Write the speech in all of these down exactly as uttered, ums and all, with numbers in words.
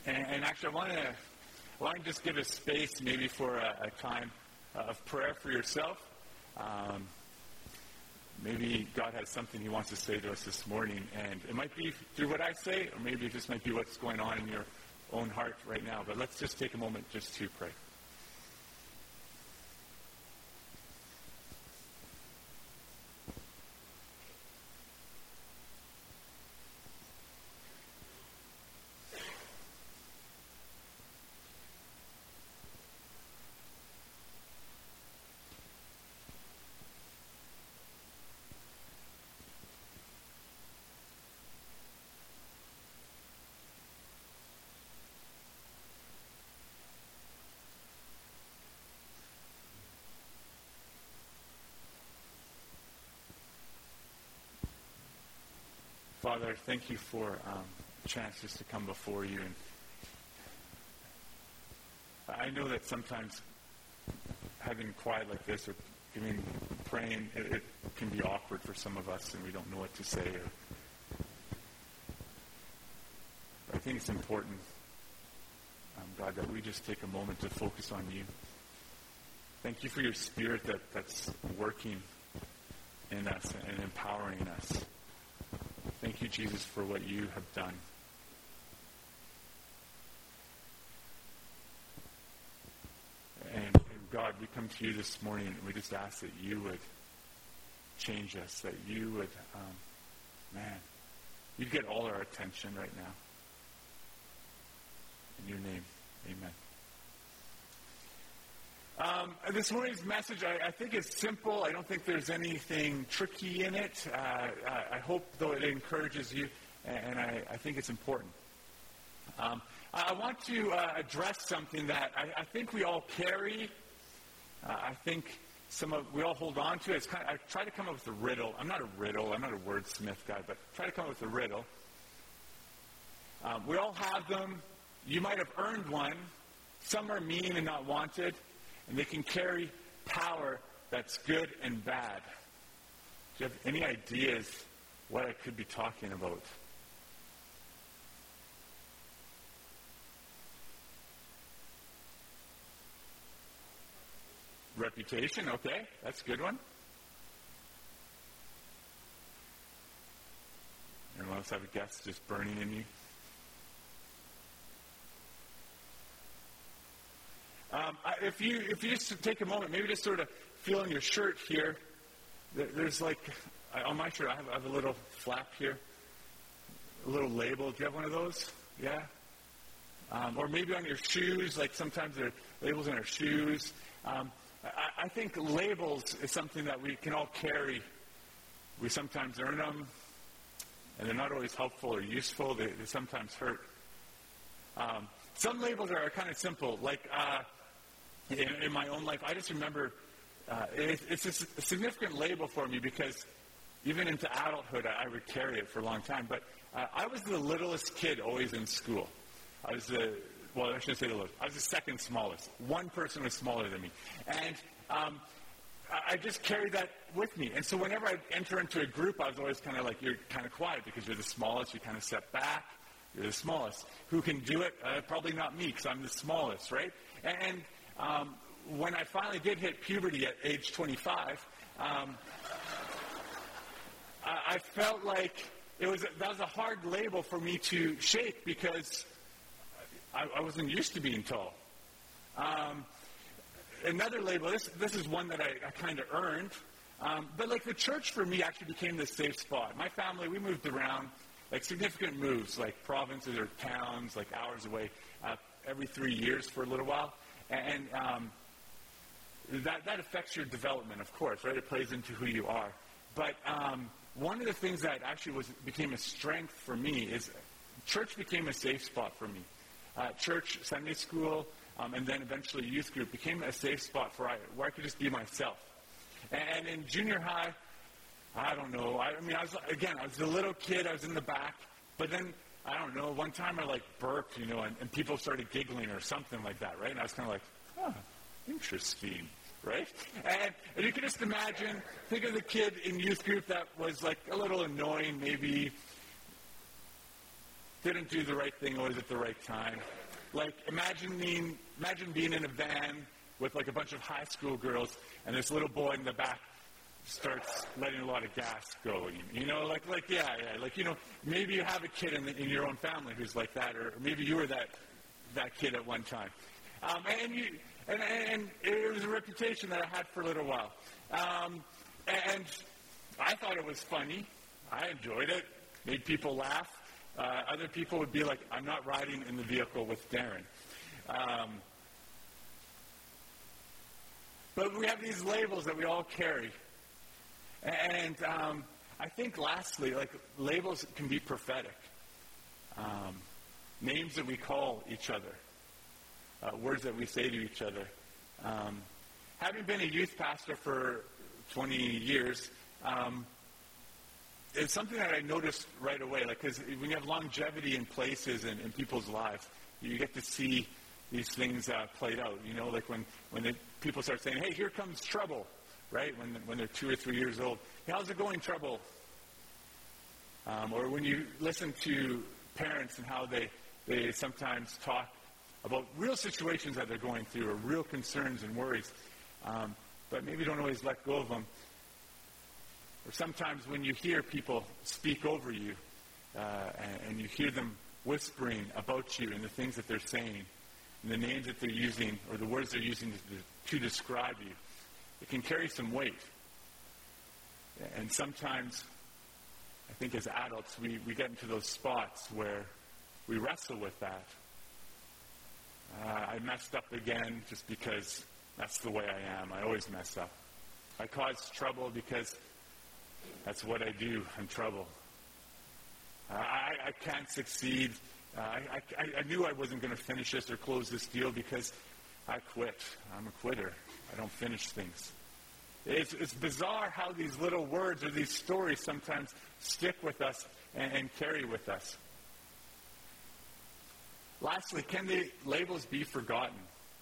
And, and actually, I want to I want to just give a space maybe for a, a time of prayer for yourself. Um, maybe God has something he wants to say to us this morning, and it might be through what I say, or maybe it just might be what's going on in your own heart right now. But let's just take a moment just to pray. Father, thank you for um, chances to come before you. And I know that sometimes having quiet like this or giving, praying, it, it can be awkward for some of us, and we don't know what to say. Or, I think it's important, um, God, that we just take a moment to focus on you. Thank you for your Spirit that, that's working in us and empowering us. Thank you, Jesus, for what you have done. And, and God, we come to you this morning and we just ask that you would change us, that you would, um, man, you'd get all our attention right now. In your name, amen. Um, this morning's message, I, I think it's simple. I don't think there's anything tricky in it. Uh, I, I hope, though, it encourages you, and I, I think it's important. Um, I want to uh, address something that I, I think we all carry. Uh, I think some of we all hold on to. It's kind of, I try to come up with a riddle. I'm not a riddle. I'm not a wordsmith guy, but try to come up with a riddle. Um, we all have them. You might have earned one. Some are mean and not wanted. And they can carry power that's good and bad. Do you have any ideas what I could be talking about? Reputation, okay. That's a good one. Anyone else have a guess just burning in you? Um, if you if you just take a moment, maybe just sort of feel in your shirt here. There's like, on my shirt, I have, I have a little flap here, a little label. Do you have one of those? Yeah? Um, or maybe on your shoes, like sometimes there are labels on our shoes. Um, I, I think labels is something that we can all carry. We sometimes earn them, and they're not always helpful or useful. They, they sometimes hurt. Um, some labels are kind of simple, like... Uh, In, in my own life, I just remember uh, it, it's a, a significant label for me because even into adulthood, I, I would carry it for a long time. But uh, I was the littlest kid always in school. I was the, well, I shouldn't say the littlest. I was the second smallest. One person was smaller than me. And um, I, I just carried that with me. And so whenever I'd enter into a group, I was always kind of like, you're kind of quiet because you're the smallest. You kind of step back. You're the smallest. Who can do it? Uh, probably not me because I'm the smallest, right? And... and Um, when I finally did hit puberty at age twenty-five, um, I, I felt like it was a, that was a hard label for me to shake because I, I wasn't used to being tall. Um, another label, this this is one that I, I kind of earned, um, but like the church for me actually became the safe spot. My family, we moved around, like significant moves, like provinces or towns, like hours away, uh, every three years for a little while. And um, that, that affects your development, of course, right? It plays into who you are. But um, one of the things that actually was became a strength for me is church became a safe spot for me. Uh, church, Sunday school, um, and then eventually youth group became a safe spot for I, where I could just be myself. And in junior high, I don't know. I, I mean, I was again, I was a little kid. I was in the back. But then I don't know, one time I, like, burped, you know, and, and people started giggling or something like that, right? And I was kind of like, huh, interesting, right? And, and you can just imagine, think of the kid in youth group that was, like, a little annoying, maybe didn't do the right thing always at the right time. Like, imagine being, imagine being in a van with like a bunch of high school girls, and this little boy in the back starts letting a lot of gas go. You know, like, like yeah, yeah, like, you know, maybe you have a kid in, the, in your own family who's like that, or maybe you were that that kid at one time. Um, and, you, and, and it was a reputation that I had for a little while. Um, and I thought it was funny. I enjoyed it. Made people laugh. Uh, other people would be like, I'm not riding in the vehicle with Darren. Um, but we have these labels that we all carry. And um, I think lastly, like, labels can be prophetic. Um, names that we call each other. Uh, words that we say to each other. Um, having been a youth pastor for twenty years, um, it's something that I noticed right away. Like, because when you have longevity in places and in people's lives, you get to see these things uh, played out. You know, like when when the, people start saying, "Hey, here comes trouble," right? When when they're two or three years old, hey, how's it going, trouble? Um, or when you listen to parents and how they they sometimes talk about real situations that they're going through, or real concerns and worries, um, but maybe don't always let go of them. Or sometimes when you hear people speak over you, uh, and, and you hear them whispering about you and the things that they're saying, and the names that they're using, or the words they're using to, to describe you, it can carry some weight. And sometimes, I think as adults, we, we get into those spots where we wrestle with that. Uh, I messed up again just because that's the way I am. I always mess up. I cause trouble because that's what I do. I'm trouble. Uh, I, I can't succeed. Uh, I, I, I knew I wasn't going to finish this or close this deal because I quit. I'm a quitter. I don't finish things. It's, it's bizarre how these little words or these stories sometimes stick with us and, and carry with us. Lastly, can the labels be forgotten?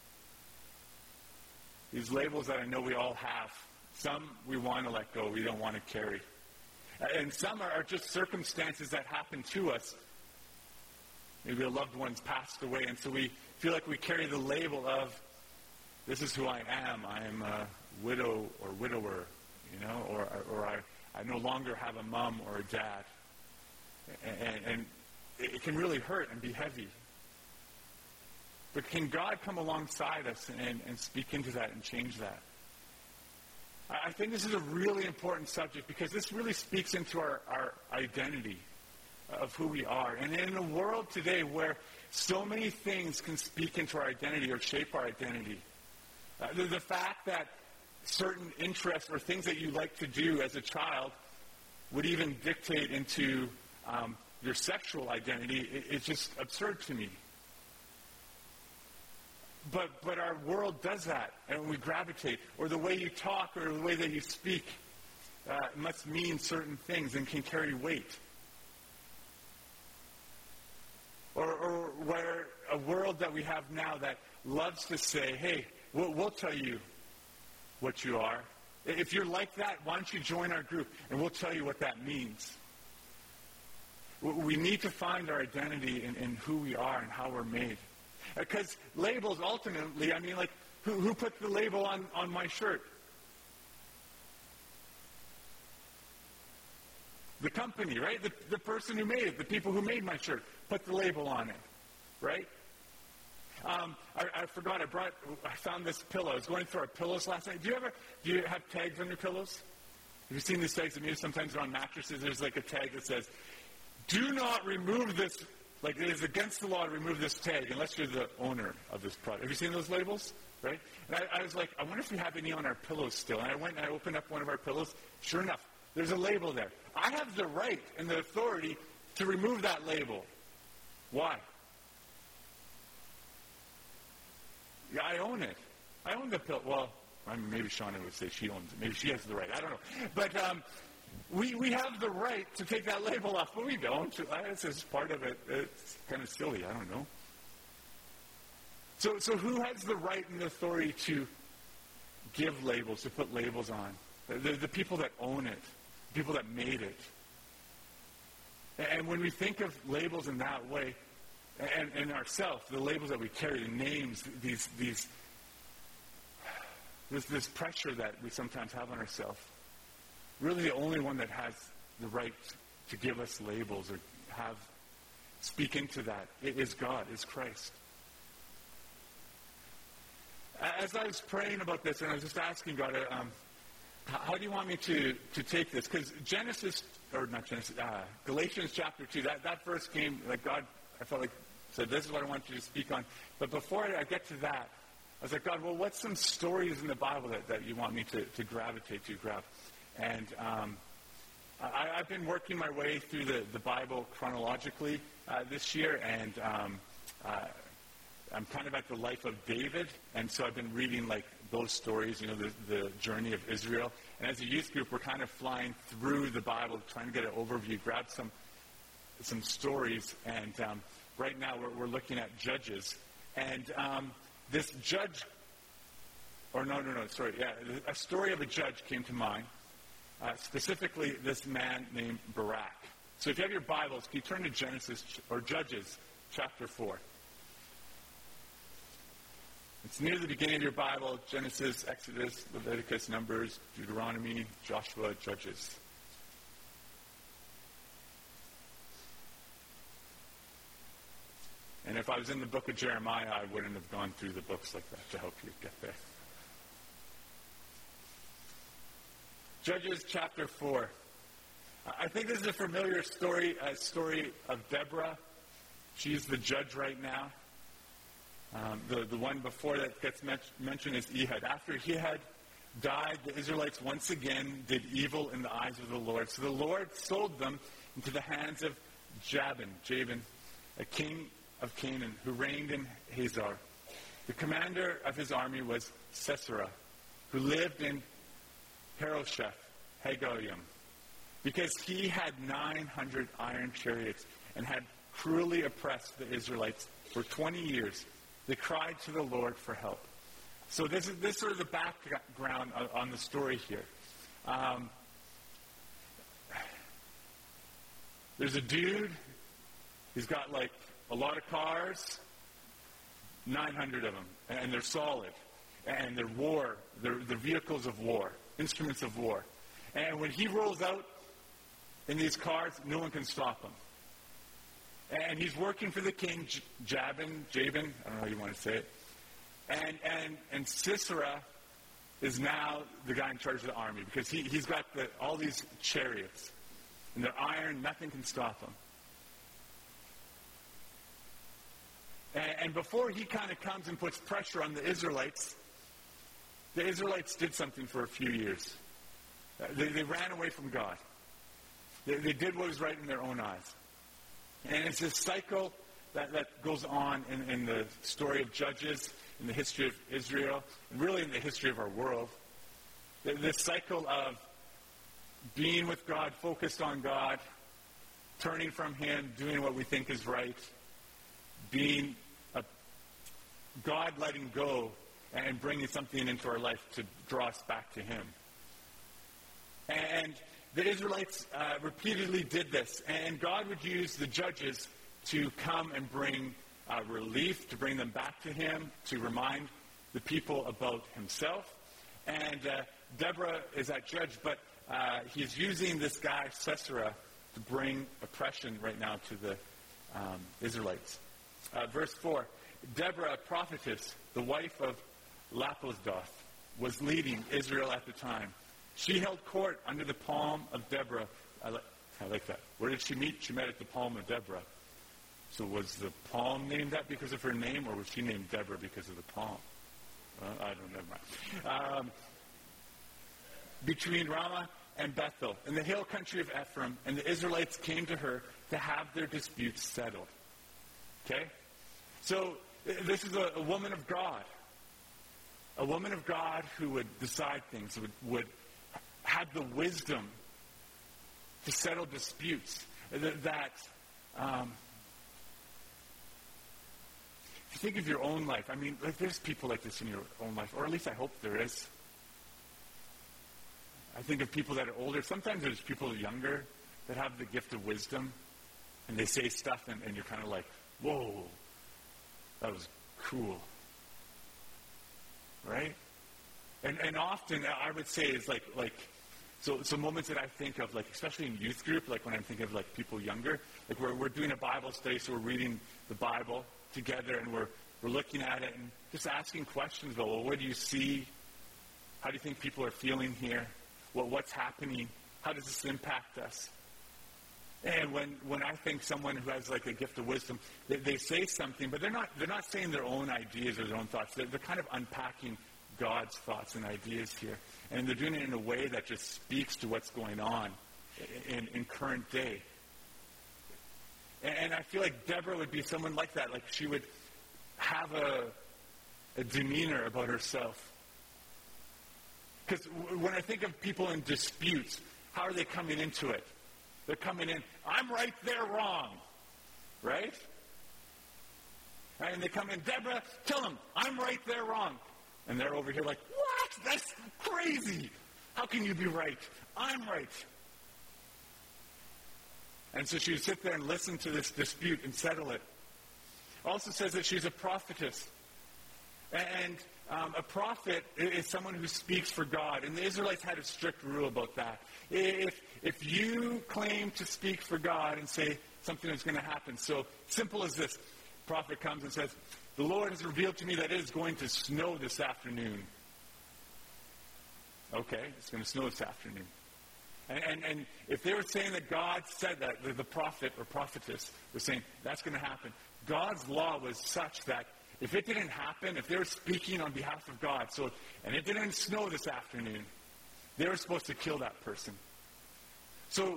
These labels that I know we all have. Some we want to let go, we don't want to carry. And some are, are just circumstances that happen to us. Maybe a loved one's passed away, and so we feel like we carry the label of, this is who I am. I am a widow or widower, you know, or, or I, I no longer have a mom or a dad. And, and it can really hurt and be heavy. But can God come alongside us and, and speak into that and change that? I think this is a really important subject because this really speaks into our, our identity of who we are. And in a world today where so many things can speak into our identity or shape our identity, uh, the, the fact that certain interests or things that you like to do as a child would even dictate into um, your sexual identity, it, it's just absurd to me. But but our world does that, and we gravitate. Or the way you talk or the way that you speak uh, must mean certain things and can carry weight. Or, or where a world that we have now that loves to say, hey, we'll, we'll tell you what you are. If you're like that, why don't you join our group, and we'll tell you what that means. We need to find our identity in, in who we are and how we're made. Because labels, ultimately, I mean, like, who, who put the label on, on my shirt? The company, right? The, the person who made it, the people who made my shirt, put the label on it, right? Um, I, I forgot, I brought, I found this pillow. I was going through our pillows last night. Do you ever, do you have tags on your pillows? Have you seen these tags? I mean, sometimes on mattresses, there's like a tag that says, do not remove this. Like, it is against the law to remove this tag unless you're the owner of this product. Have you seen those labels? Right? And I, I was like, I wonder if we have any on our pillows still. And I went and I opened up one of our pillows. Sure enough, there's a label there. I have the right and the authority to remove that label. Why? Yeah, I own it. I own the pillow. Well, I mean, maybe Shauna would say she owns it. Maybe she has the right. I don't know. But um, we we have the right to take that label off, but we don't. It's just part of it. It's kind of silly. I don't know. So, so who has the right and the authority to give labels, to put labels on? The, the people that own it, the people that made it. And when we think of labels in that way, and, and ourselves, the labels that we carry, the names, these, these, this, this pressure that we sometimes have on ourselves, really the only one that has the right to give us labels or have speak into that is God, is Christ. As I was praying about this, and I was just asking God, um, how do you want me to, to take this? Because Genesis, or not Genesis, uh, Galatians chapter two, that, that verse came, like God, I felt like, said, this is what I want you to speak on. But before I get to that, I was like, God, well, what's some stories in the Bible that, that you want me to, to gravitate to, grab? And um, I, I've been working my way through the, the Bible chronologically uh, this year, and um, uh, I'm kind of at the life of David, and so I've been reading, like, those stories, you know, the, the journey of Israel. And as a youth group, we're kind of flying through the Bible, trying to get an overview, grab some some stories, and um, right now we're, we're looking at Judges. And um, this judge, or no, no, no, sorry, yeah, a story of a judge came to mind, uh, specifically this man named Barak. So if you have your Bibles, can you turn to Genesis, or Judges, chapter four. It's near the beginning of your Bible: Genesis, Exodus, Leviticus, Numbers, Deuteronomy, Joshua, Judges. And if I was in the book of Jeremiah, I wouldn't have gone through the books like that to help you get there. Judges chapter four. I think this is a familiar story, a story of Deborah. She's the judge right now. Um, the, the one before that gets men- mentioned is Ehud. After Ehud died, the Israelites once again did evil in the eyes of the Lord. So the Lord sold them into the hands of Jabin, Jabin, a king of Canaan, who reigned in Hazor. The commander of his army was Sisera, who lived in Harosheth Hagoyim, because he had nine hundred iron chariots and had cruelly oppressed the Israelites for twenty years. They cried to the Lord for help. So this is this sort of the background on the story here. Um, there's a dude. He's got like a lot of cars, nine hundred of them, and they're solid, and they're war. They're, they're vehicles of war, instruments of war. And when he rolls out in these cars, no one can stop him. And he's working for the king, J- Jabin, Jabin, I don't know how you want to say it. And and and Sisera is now the guy in charge of the army, because he, he's got the, all these chariots. And they're iron, nothing can stop them. And, and before he kind of comes and puts pressure on the Israelites, the Israelites did something for a few years. Uh, they, they ran away from God. They, they did what was right in their own eyes. And it's this cycle that, that goes on in, in the story of Judges, in the history of Israel, and really in the history of our world. This cycle of being with God, focused on God, turning from Him, doing what we think is right, being a, God letting go and bringing something into our life to draw us back to Him. And the Israelites uh, repeatedly did this, and God would use the judges to come and bring uh, relief, to bring them back to Him, to remind the people about Himself. And uh, Deborah is that judge, but uh, he's using this guy, Sisera, to bring oppression right now to the um, Israelites. Uh, verse four, Deborah, a prophetess, the wife of Lapidoth, was leading Israel at the time. She held court under the palm of Deborah. I, li- I like that. Where did she meet? She met at the palm of Deborah. So was the palm named that because of her name, or was she named Deborah because of the palm? Well, I don't know. Um, between Ramah and Bethel, in the hill country of Ephraim, and the Israelites came to her to have their disputes settled. Okay? So this is a, a woman of God. A woman of God who would decide things, would, would have the wisdom to settle disputes. That, that um, if you think of your own life, I mean, like, there's people like this in your own life, or at least I hope there is. I think of people that are older. Sometimes there's people younger that have the gift of wisdom. And they say stuff, and, and you're kind of like, whoa, that was cool. Right? And and often, I would say, is like, like so, so moments that I think of, like, especially in youth group, like when I'm thinking of, like, people younger, like we're, we're doing a Bible study, so we're reading the Bible together, and we're, we're looking at it and just asking questions about, well, what do you see? How do you think people are feeling here? Well, what's happening? How does this impact us? And when, when I think someone who has like a gift of wisdom, they, they say something, but they're not they're not saying their own ideas or their own thoughts. They're, they're kind of unpacking God's thoughts and ideas here. And they're doing it in a way that just speaks to what's going on in, in current day. And, and I feel like Deborah would be someone like that. Like she would have a, a demeanor about herself. Because when I think of people in disputes, how are they coming into it? They're coming in, I'm right, they're wrong. Right? And they come in, Deborah, tell them, I'm right, they're wrong. And they're over here like, what? That's crazy. How can you be right? I'm right. And so she would sit there and listen to this dispute and settle it. Also says that she's a prophetess. And um, a prophet is someone who speaks for God. And the Israelites had a strict rule about that. If, if you claim to speak for God and say something is going to happen. So simple as this. The prophet comes and says, the Lord has revealed to me that it is going to snow this afternoon. Okay, it's going to snow this afternoon. And, and, and if they were saying that God said that, the, the prophet or prophetess was saying that's going to happen, God's law was such that if it didn't happen, if they were speaking on behalf of God, so and it didn't snow this afternoon, they were supposed to kill that person. So,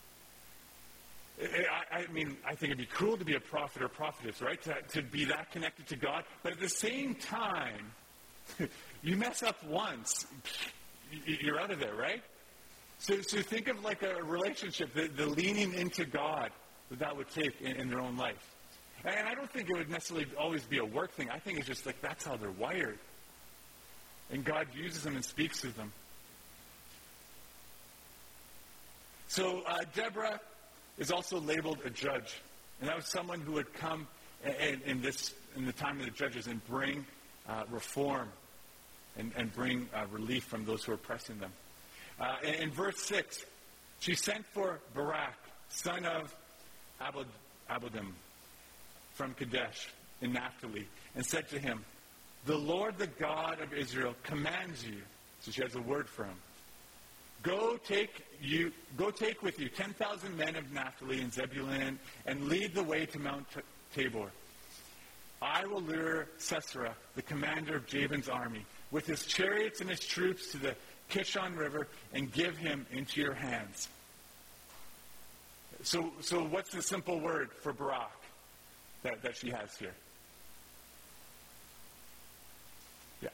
I, I mean, I think it'd be cool to be a prophet or prophetess, right? To, to be that connected to God. But at the same time, you mess up once, you're out of there, right? So, so think of like a relationship, the, the leaning into God that that would take in, in their own life. And I don't think it would necessarily always be a work thing. I think it's just like that's how they're wired. And God uses them and speaks to them. So uh, Deborah is also labeled a judge. And that was someone who would come in, in, this, in the time of the judges and bring uh, reform and, and bring uh, relief from those who are oppressing them. Uh, in, in verse six, she sent for Barak, son of Abod, Abodim, from Kadesh in Naphtali, and said to him, the Lord, the God of Israel, commands you. So she has a word for him. Go take you, go take with you ten thousand men of Naphtali and Zebulun, and lead the way to Mount Tabor. I will lure Sisera, the commander of Jabin's army, with his chariots and his troops to the Kishon River, and give him into your hands. So, so what's the simple word for Barak that, that she has here? Yeah.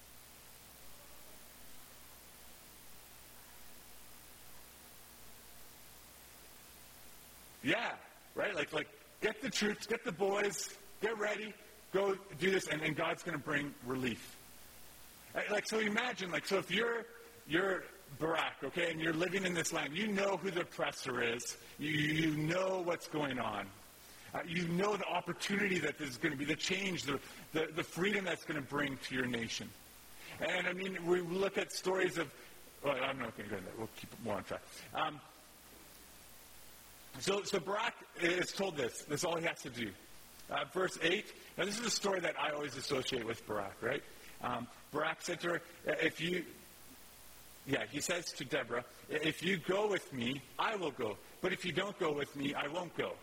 Yeah, right? Like, like get the troops, get the boys, get ready, go do this, and, and God's going to bring relief. Like, so imagine, like, so if you're you're Barak, okay, and you're living in this land, you know who the oppressor is, you you know what's going on, uh, you know the opportunity that there's going to be, the change, the the, the freedom that's going to bring to your nation. And I mean, we look at stories of, well, I'm not going to go into that. We'll keep it more on track. Um, so, so Barak is told this. That's all he has to do. Uh, verse eight. Now, this is a story that I always associate with Barak, right? Um, Barak said to her, if you, yeah, he says to Deborah, if you go with me, I will go. But if you don't go with me, I won't go.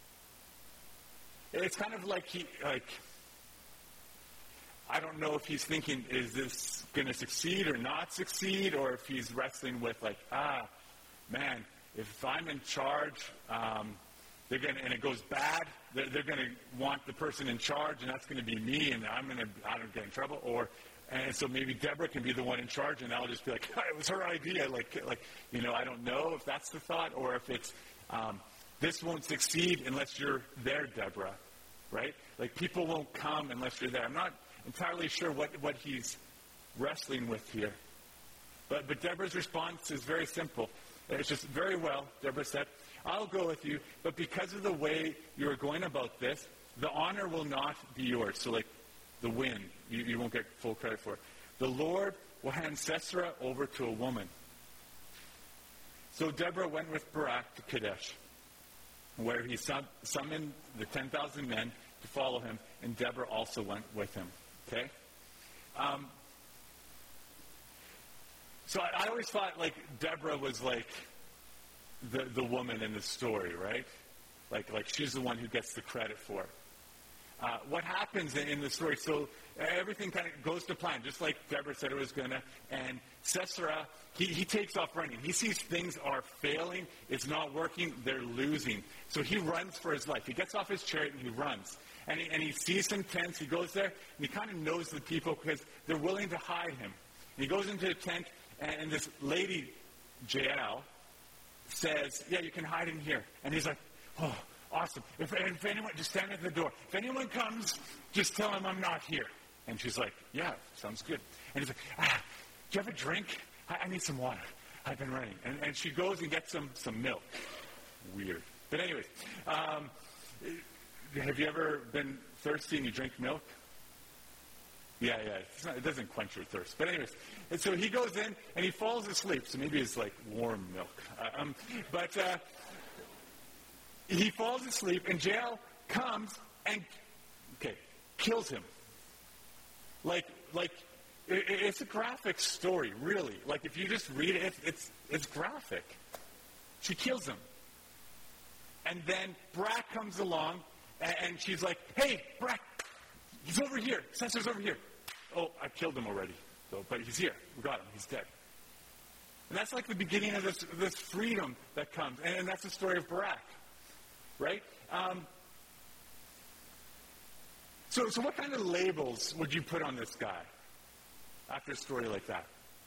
It's kind of like he, like, I don't know if he's thinking, is this going to succeed or not succeed? Or if he's wrestling with, like, ah, man, if I'm in charge, um, they're going and it goes bad, they're, they're going to want the person in charge, and that's going to be me, and I'm going to, I don't get in trouble. Or, and so maybe Deborah can be the one in charge, and I'll just be like, it was her idea. Like, like, you know, I don't know if that's the thought, or if it's, um, this won't succeed unless you're there, Deborah, right? Like, people won't come unless you're there. I'm not entirely sure what, what he's wrestling with here. But, but Deborah's response is very simple. It's just, very well, Deborah said, I'll go with you, but because of the way you're going about this, the honor will not be yours. So like the win, you, you won't get full credit for it. The Lord will hand Sisera over to a woman. So Deborah went with Barak to Kadesh, where he sum- summoned the ten thousand men to follow him, and Deborah also went with him. Okay? Um, so I, I always thought, like, Deborah was, like, the, the woman in the story, right? Like, like she's the one who gets the credit for it. Uh, what happens in, in the story, so everything kind of goes to plan, just like Deborah said it was going to, and Sisera, he, he takes off running. He sees things are failing, it's not working, they're losing. So he runs for his life. He gets off his chariot and he runs. And he, and he sees some tents, he goes there, and he kind of knows the people because they're willing to hide him. And he goes into a tent, and, and this lady, Jael, says, yeah, you can hide in here. And he's like, oh, awesome. If, if anyone, just stand at the door. If anyone comes, just tell them I'm not here. And she's like, yeah, sounds good. And he's like, ah, do you have a drink? I, I need some water. I've been running. And, and she goes and gets some, some milk. Weird. But anyways, um, have you ever been thirsty and you drink milk? Yeah, yeah. It's not, it doesn't quench your thirst. But anyways, and so he goes in and he falls asleep. So maybe it's like warm milk. Uh, um, but uh, he falls asleep and Jael comes and, okay, kills him. Like, like it, it's a graphic story, really. Like, if you just read it, it's, it's, it's graphic. She kills him. And then Barak comes along, and, and she's like, hey, Barak, he's over here. Sisera's over here. Oh, I killed him already, though, but he's here. We got him. He's dead. And that's like the beginning of this, this freedom that comes. And, and that's the story of Barak, right? Um, so, so what kind of labels would you put on this guy after a story like that?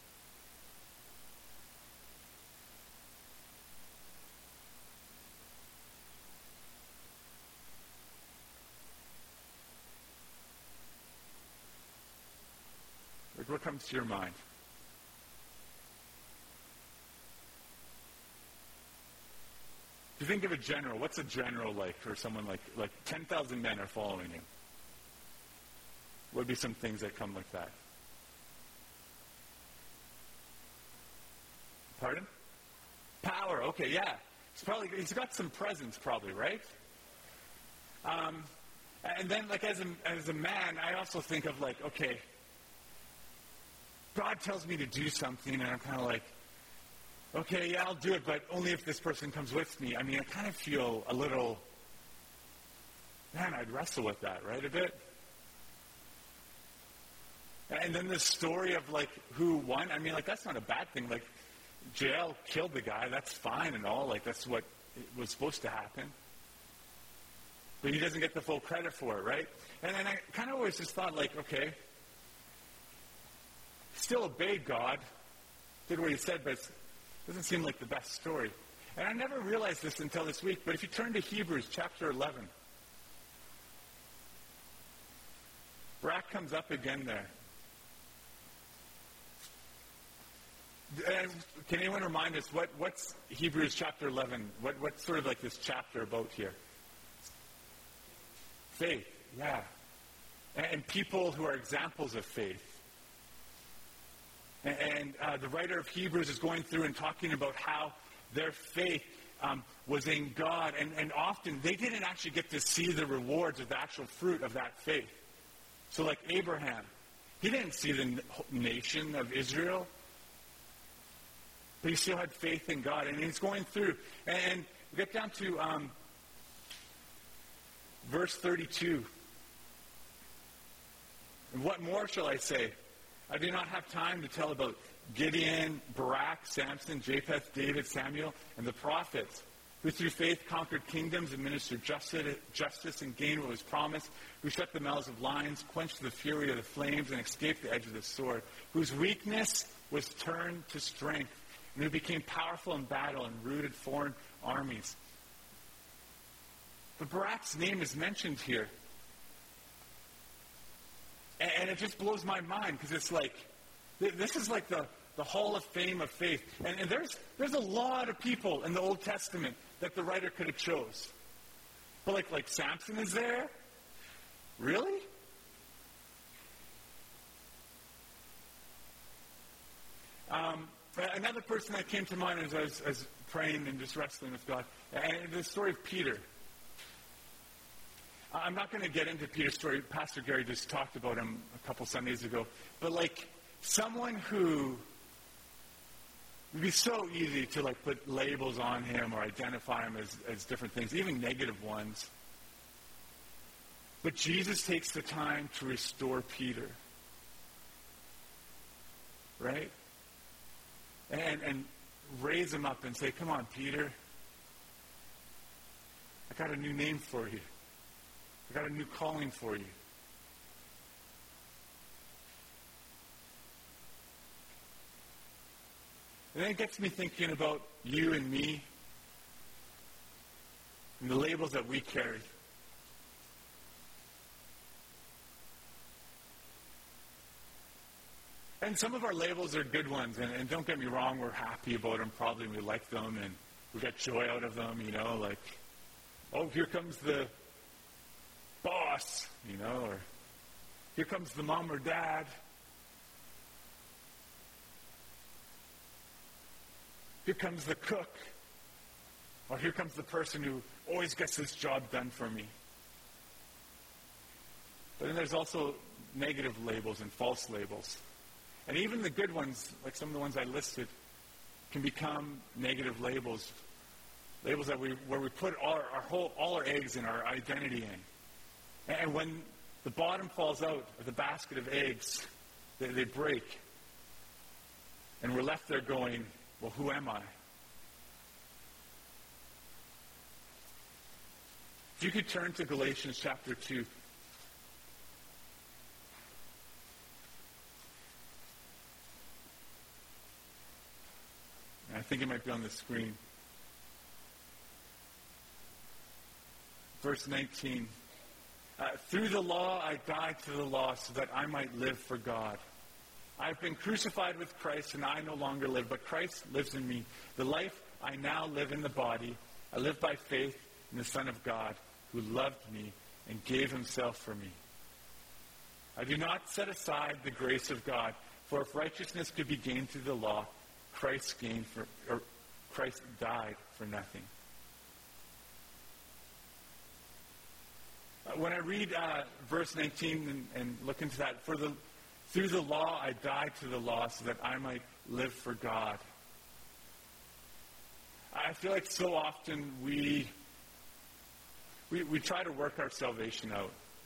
Like, what comes to your mind? If you think of a general, what's a general like, or someone like, like ten thousand men are following you? What would be some things that come like that? Pardon? Power, okay, yeah. He's probably, he's got some presence probably, right? Um, and then, like, as a, as a man, I also think of, like, okay, God tells me to do something, and I'm kind of like, okay, yeah, I'll do it, but only if this person comes with me. I mean, I kind of feel a little, man, I'd wrestle with that, right, a bit? And then the story of, like, who won, I mean, like, that's not a bad thing. Like, Jael killed the guy, that's fine and all. Like, that's what was supposed to happen. But he doesn't get the full credit for it, right? And then I kind of always just thought, like, okay, still obeyed God, did what he said, but it doesn't seem like the best story. And I never realized this until this week, but if you turn to Hebrews chapter eleven, Barak comes up again there. And can anyone remind us, what, what's Hebrews chapter eleven, what, what's sort of like this chapter about here? Faith, yeah. And, and people who are examples of faith. And, and uh, the writer of Hebrews is going through and talking about how their faith um, was in God. And, and often they didn't actually get to see the rewards of the actual fruit of that faith. So like Abraham, he didn't see the nation of Israel. But he still had faith in God. And he's going through. And we get down to um, verse thirty-two. And what more shall I say? I do not have time to tell about Gideon, Barak, Samson, Japheth, David, Samuel, and the prophets, who through faith conquered kingdoms, administered justice, justice and gained what was promised, who shut the mouths of lions, quenched the fury of the flames, and escaped the edge of the sword, whose weakness was turned to strength, and who became powerful in battle and routed foreign armies. But Barak's name is mentioned here. And, and it just blows my mind, because it's like, th- this is like the, the Hall of Fame of faith. And, and there's, there's a lot of people in the Old Testament that the writer could have chose. But like, like Samson is there? Really? Um, another person that came to mind as I was, as I was praying and just wrestling with God, and the story of Peter. I'm not going to get into Peter's story. Pastor Gary just talked about him a couple Sundays ago. But like someone who it would be so easy to like put labels on him or identify him as, as different things, even negative ones. But Jesus takes the time to restore Peter. Right? And, and raise him up and say, come on, Peter. I got a new name for you. I got a new calling for you. And then it gets me thinking about you and me and the labels that we carry. And some of our labels are good ones, and, and don't get me wrong, we're happy about them, probably we like them, and we get joy out of them, you know, like, oh, here comes the boss, you know, or here comes the mom or dad. Here comes the cook. Or here comes the person who always gets this job done for me. But then there's also negative labels and false labels. And even the good ones, like some of the ones I listed, can become negative labels. Labels that we where we put all our, our whole all our eggs and our identity in. And when the bottom falls out of the basket of eggs, they, they break. And we're left there going, well, who am I? If you could turn to Galatians chapter two. I think it might be on the screen. Verse nineteen. Uh, Through the law I died to the law so that I might live for God. I've been crucified with Christ, and I no longer live, but Christ lives in me. The life I now live in the body, I live by faith in the Son of God, who loved me and gave himself for me. I do not set aside the grace of God, for if righteousness could be gained through the law, Christ gained for, or Christ died for nothing. Uh, when I read uh, verse nineteen and, and look into that, for the through the law I died to the law so that I might live for God. I feel like so often we we, we try to work our salvation out.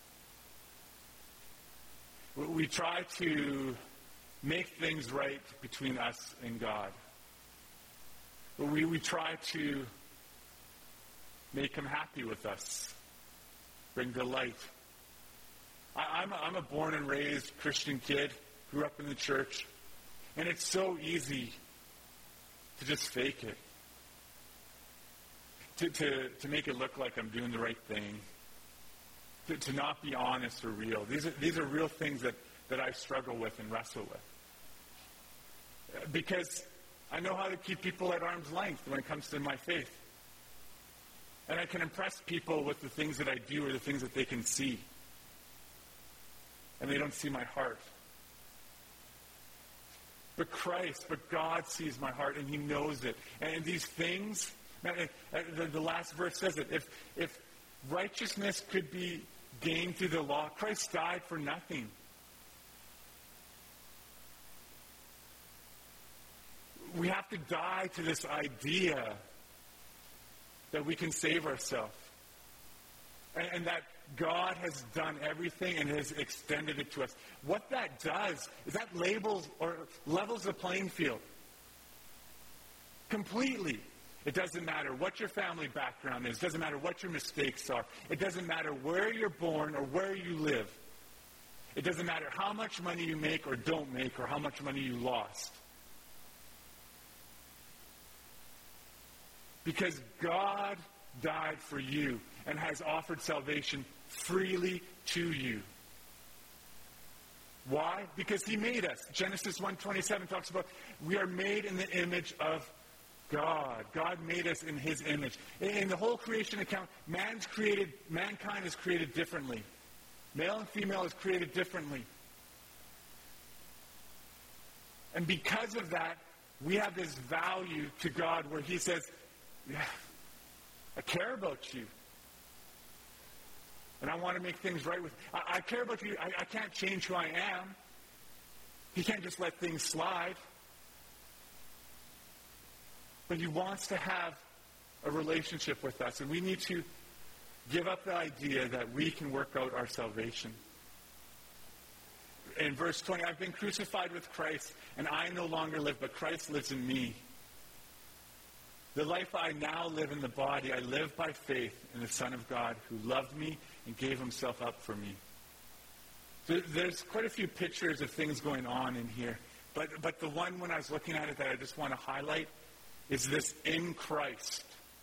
We, we try to make things right between us and God. We, we try to make him happy with us, bring delight. I, I'm, a, I'm a born and raised Christian kid, grew up in the church, and it's so easy to just fake it, to, to, to make it look like I'm doing the right thing, to, to not be honest or real. These are, these are real things that, that I struggle with and wrestle with. Because I know how to keep people at arm's length when it comes to my faith. And I can impress people with the things that I do or the things that they can see. And they don't see my heart. But Christ, but God sees my heart, and he knows it. And these things, the, the last verse says it, if, if righteousness could be gained through the law, Christ died for nothing. We have to die to this idea that we can save ourselves. And, and that God has done everything and has extended it to us. What that does is that labels or levels the playing field. Completely. It doesn't matter what your family background is. It doesn't matter what your mistakes are. It doesn't matter where you're born or where you live. It doesn't matter how much money you make or don't make or how much money you lost. Because God died for you and has offered salvation freely to you. Why? Because he made us. Genesis one twenty-seven talks about we are made in the image of God. God made us in his image. In the whole creation account, man's created, mankind is created differently. Male and female is created differently. And because of that, we have this value to God where he says, yeah, I care about you. And I want to make things right with you. I, I care about you. I, I can't change who I am. He can't just let things slide. But he wants to have a relationship with us. And we need to give up the idea that we can work out our salvation. In verse twenty, I've been crucified with Christ, and I no longer live, but Christ lives in me. The life I now live in the body, I live by faith in the Son of God who loved me and gave himself up for me. There's quite a few pictures of things going on in here. But, but the one when I was looking at it that I just want to highlight is this in Christ.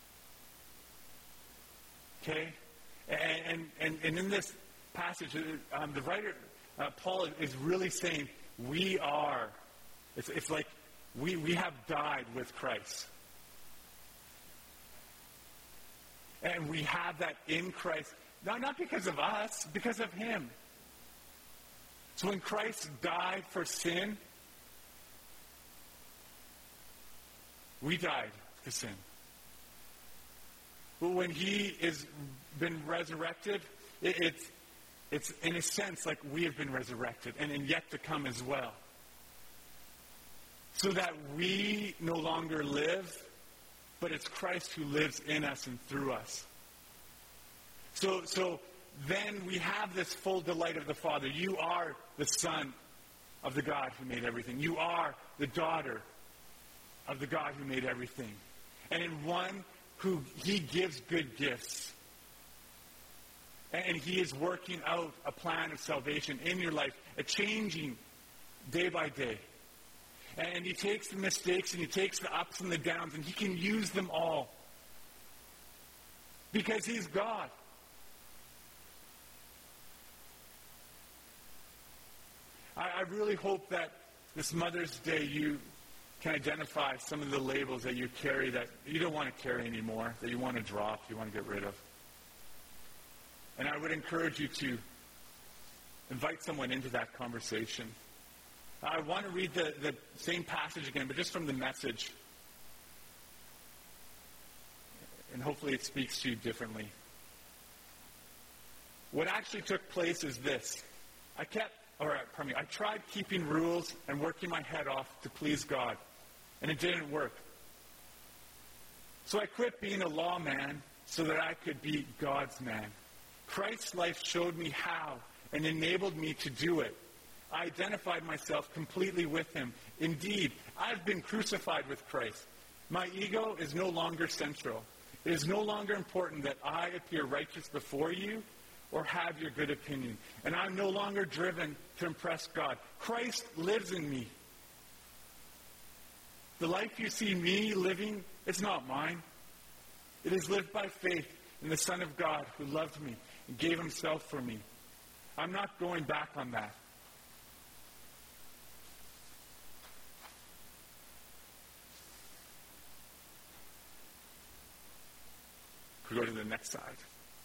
Okay? And, and, and in this passage, um, the writer, uh, Paul, is really saying we are. It's, it's like we, we have died with Christ. And we have that in Christ. Not, not because of us, because of him. So when Christ died for sin, we died to sin. But when he has been resurrected, it, it's, it's in a sense like we have been resurrected and, and yet to come as well. So that we no longer live, but it's Christ who lives in us and through us. So, so then we have this full delight of the Father. You are the Son of the God who made everything. You are the daughter of the God who made everything. And in one who he gives good gifts. And he is working out a plan of salvation in your life, a changing day by day. And he takes the mistakes and he takes the ups and the downs and he can use them all. Because he's God. I, I really hope that this Mother's Day you can identify some of the labels that you carry that you don't want to carry anymore, that you want to drop, you want to get rid of. And I would encourage you to invite someone into that conversation. I want to read the, the same passage again, but just from the Message. And hopefully it speaks to you differently. What actually took place is this. I kept, or pardon me, I tried keeping rules and working my head off to please God. And it didn't work. So I quit being a lawman so that I could be God's man. Christ's life showed me how and enabled me to do it. I identified myself completely with him. Indeed, I've been crucified with Christ. My ego is no longer central. It is no longer important that I appear righteous before you or have your good opinion. And I'm no longer driven to impress God. Christ lives in me. The life you see me living, it's not mine. It is lived by faith in the Son of God who loved me and gave himself for me. I'm not going back on that. We go to the next slide.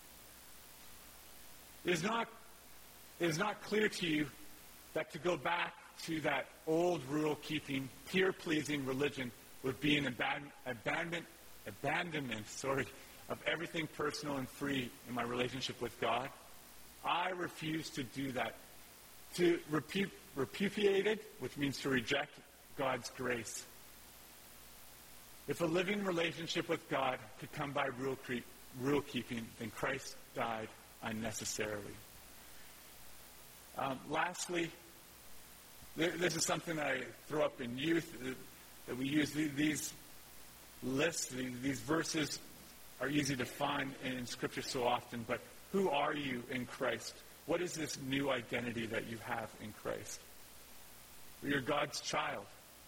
It is not, it is not clear to you that to go back to that old rule-keeping, peer-pleasing religion would be an aban- abandonment, abandonment, sorry, of everything personal and free in my relationship with God. I refuse to do that. To repu- repudiate it, which means to reject God's grace. If a living relationship with God could come by rule, cre- rule keeping, then Christ died unnecessarily. Um, lastly, there, this is something that I throw up in youth, uh, that we use. These, these lists, these, these verses are easy to find in Scripture so often, but who are you in Christ? What is this new identity that you have in Christ? You're God's child.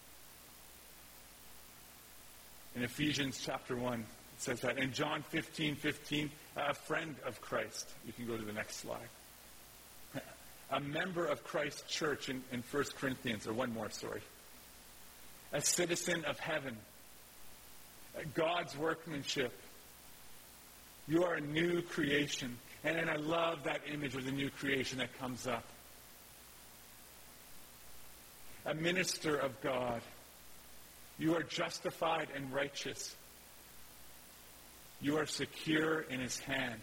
In Ephesians chapter one, it says that. In John fifteen fifteen, a friend of Christ. You can go to the next slide. A member of Christ's church in, in First Corinthians, or one more, sorry. A citizen of heaven. God's workmanship. You are a new creation. And, and I love that image of the new creation that comes up. A minister of God. You are justified and righteous. You are secure in his hand.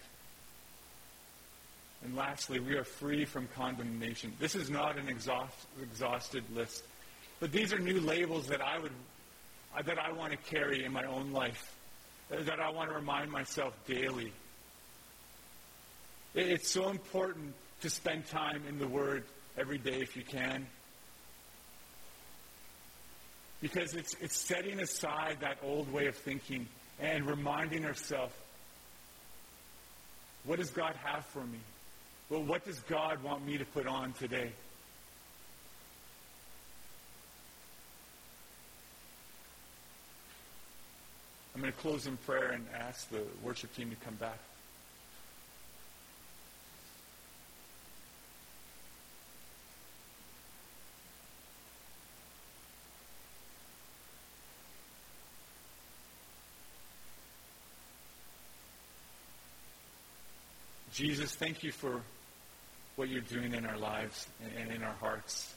And lastly, we are free from condemnation. This is not an exhaust, exhausted list. But these are new labels that I would, that I want to carry in my own life. That I want to remind myself daily. It's so important to spend time in the Word every day if you can. Because it's it's setting aside that old way of thinking and reminding ourselves, what does God have for me? Well, what does God want me to put on today? I'm going to close in prayer and ask the worship team to come back. Jesus, thank you for what you're doing in our lives and in our hearts.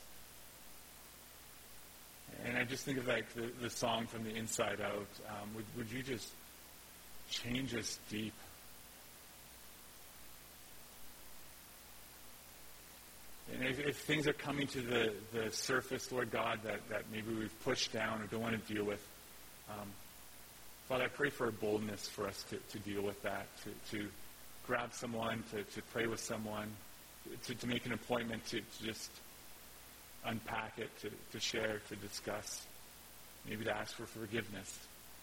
And I just think of like the, the song from the Inside Out. Um, would, would you just change us deep? And if, if things are coming to the, the surface, Lord God, that, that maybe we've pushed down or don't want to deal with, um, Father, I pray for a boldness for us to, to deal with that, to, to grab someone, to, to pray with someone, to, to make an appointment, to, to just unpack it, to, to share, to discuss, maybe to ask for forgiveness.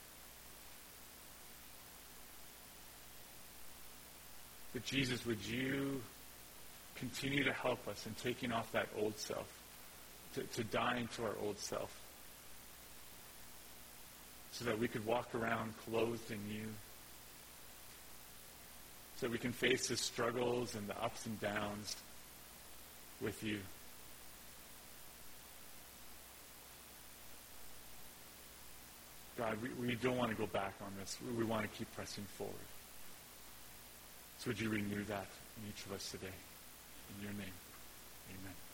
But Jesus, would you continue to help us in taking off that old self, to, to dying to our old self, so that we could walk around clothed in you, so that we can face the struggles and the ups and downs with you. God, we, we don't want to go back on this. We, we want to keep pressing forward. So would you renew that in each of us today? In your name, amen.